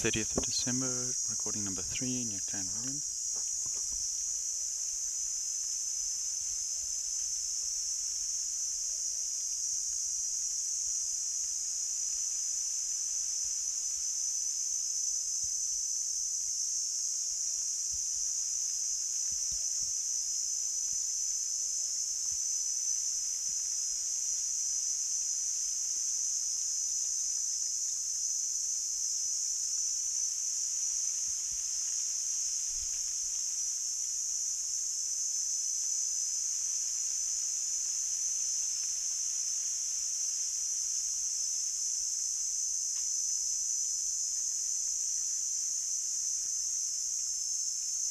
30th of December, recording number 3 in your clan again.